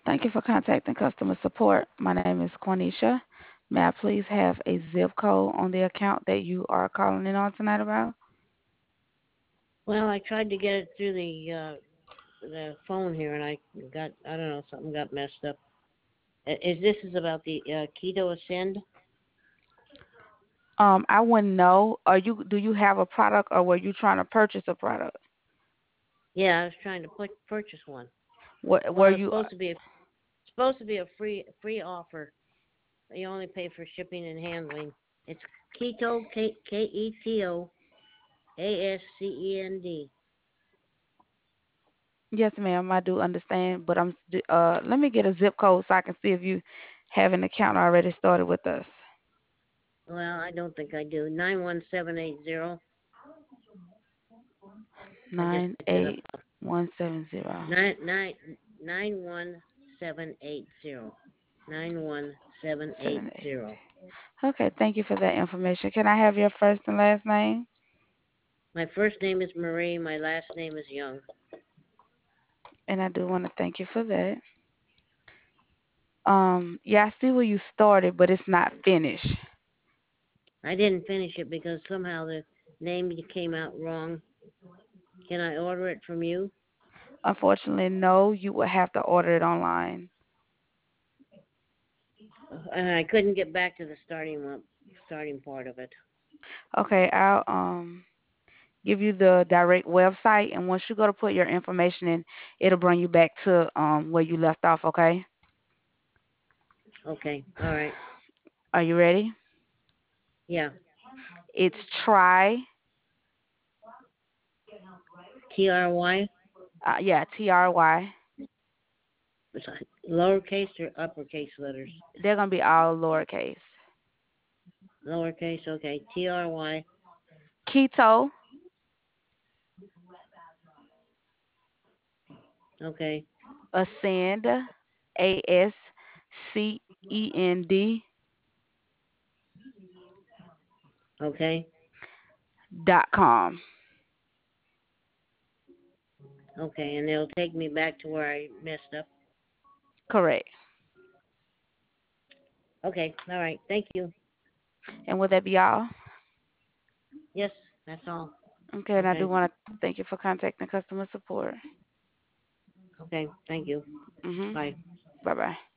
Thank you for contacting customer support. My name is Quanisha. May I please have a zip code on the account that you are calling in on tonight about? Well, I tried to get it through the phone here, and I don't know, something got messed up. This is about the Keto Ascend? I wouldn't know. Do you have a product or were you trying to purchase a product? Yeah, I was trying to purchase one. What Well, were it's you supposed to be a free offer. You only pay for shipping and handling. It's Keto Keto Ascend. Yes, ma'am, I do understand, but let me get a zip code so I can see if you have an account already started with us. Well, I don't think I do. 91780. I just Nine picked it up. eight 170. Nine nine 91780. 78. 91780. Okay, thank you for that information. Can I have your first and last name? My first name is Marie. My last name is Young. And I do want to thank you for that. Yeah, I see where you started, but it's not finished. I didn't finish it because somehow the name came out wrong. Can I order it from you? Unfortunately, no, you will have to order it online. And I couldn't get back to the starting part of it. Okay, I'll give you the direct website, and once you go to put your information in, it'll bring you back to where you left off. Okay, Okay. All right. are you ready? Yeah. It's try, TRY. yeah, TRY. Lowercase or uppercase letters? They're gonna be all lowercase. Lowercase. Okay. TRY. Keto Okay. Ascend, ASCEND Okay. .com. Okay. And it'll take me back to where I messed up. Correct. Okay. All right. Thank you. And will that be all? Yes. That's all. Okay, and I do Okay. want to thank you for contacting customer support. Okay. Thank you. Mhm. Bye. Bye bye.